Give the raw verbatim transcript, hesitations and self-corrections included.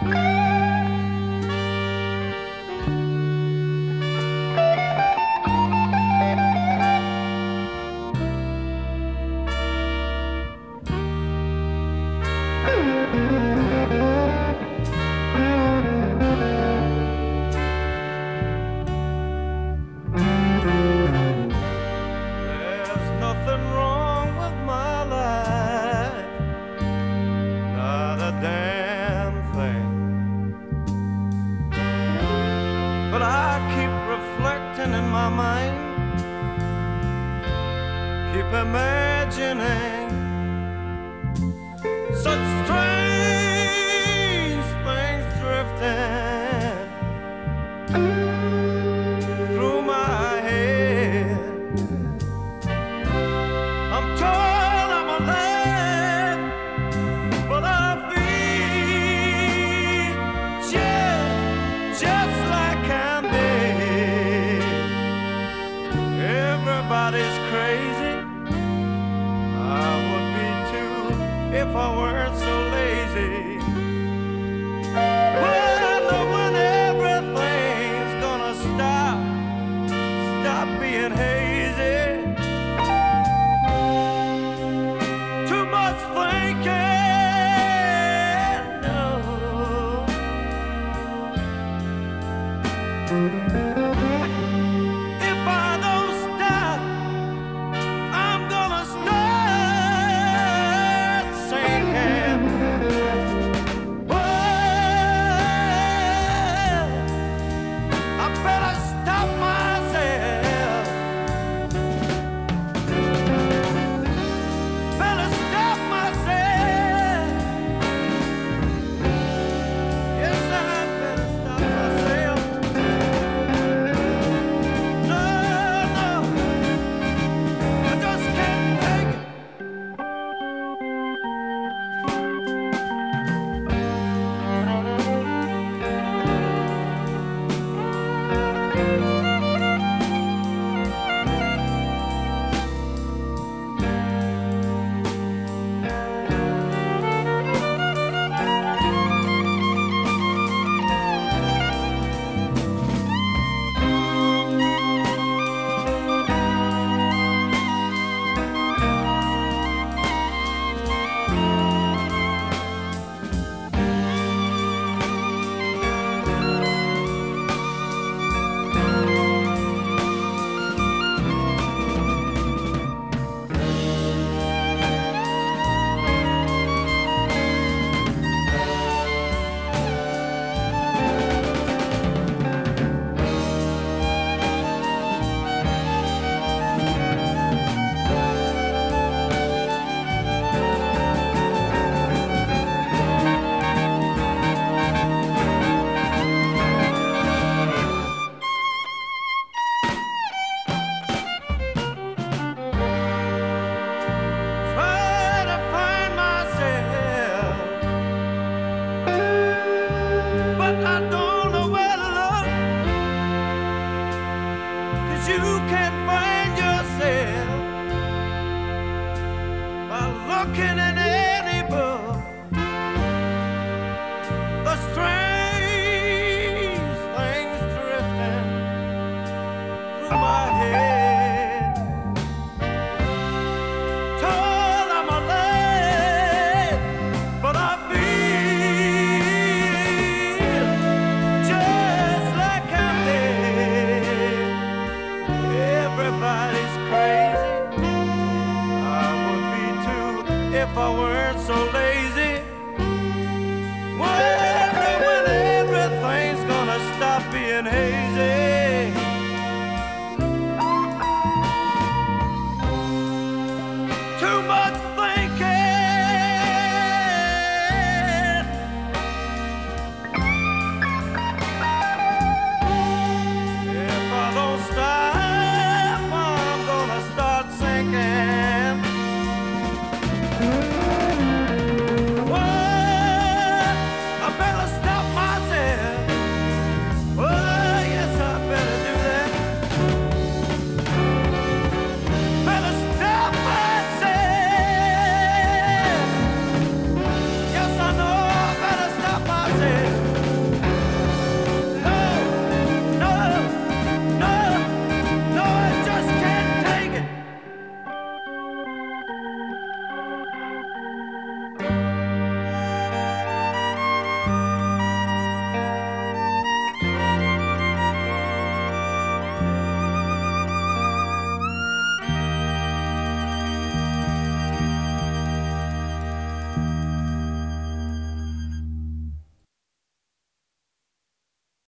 In my mind, keep imagining such strange things drifting through my head. I'm told I'm alive, but I feel just, just like I'm dead. Everybody's crazy. I would be too if I weren't so lazy. Wonder when everything's gonna stop, stop being hazy. Too much thinking, no. If I don't stop, I'm gonna start sinking. Well, I better stop myself. Better stop myself. Yes, I better stop myself. No, no, I just can't take it. Try to find myself, but I don't know where to look. 'Cause you can't find yourself by looking in any book. The strange things drifting through my head. Told I'm alive, but I feel just like I'm dead. Everybody's crazy. I would be too if I weren't so lazy. Wonder when everything's gonna stop being hazy.